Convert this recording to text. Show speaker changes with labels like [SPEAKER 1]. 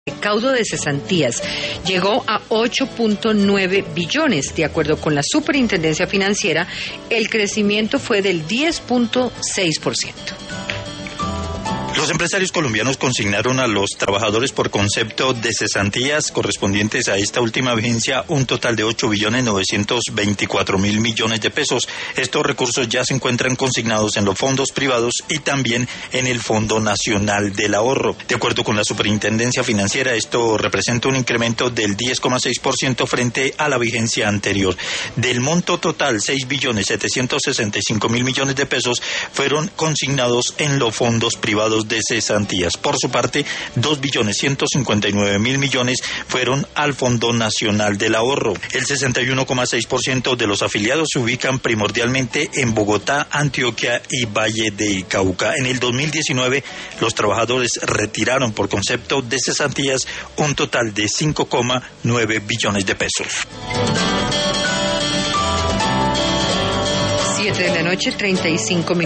[SPEAKER 1] El recaudo de cesantías llegó a 8.9 billones. De acuerdo con la Superintendencia Financiera, el crecimiento fue del 10.6%.
[SPEAKER 2] Los empresarios colombianos consignaron a los trabajadores por concepto de cesantías correspondientes a esta última vigencia un total de 8.924.000 millones de pesos. Estos recursos ya se encuentran consignados en los fondos privados y también en el Fondo Nacional del Ahorro. De acuerdo con la Superintendencia Financiera, esto representa un incremento del 10,6% frente a la vigencia anterior. Del monto total, 6.765.000 millones de pesos fueron consignados en los fondos privados de cesantías. Por su parte, 2.159.000 millones fueron al Fondo Nacional del Ahorro. El 61,6% de los afiliados se ubican primordialmente en Bogotá, Antioquia y Valle del Cauca. En el 2019, los trabajadores retiraron por concepto de cesantías un total de 5,9 billones de pesos.
[SPEAKER 1] 7 de la noche, 35 minutos.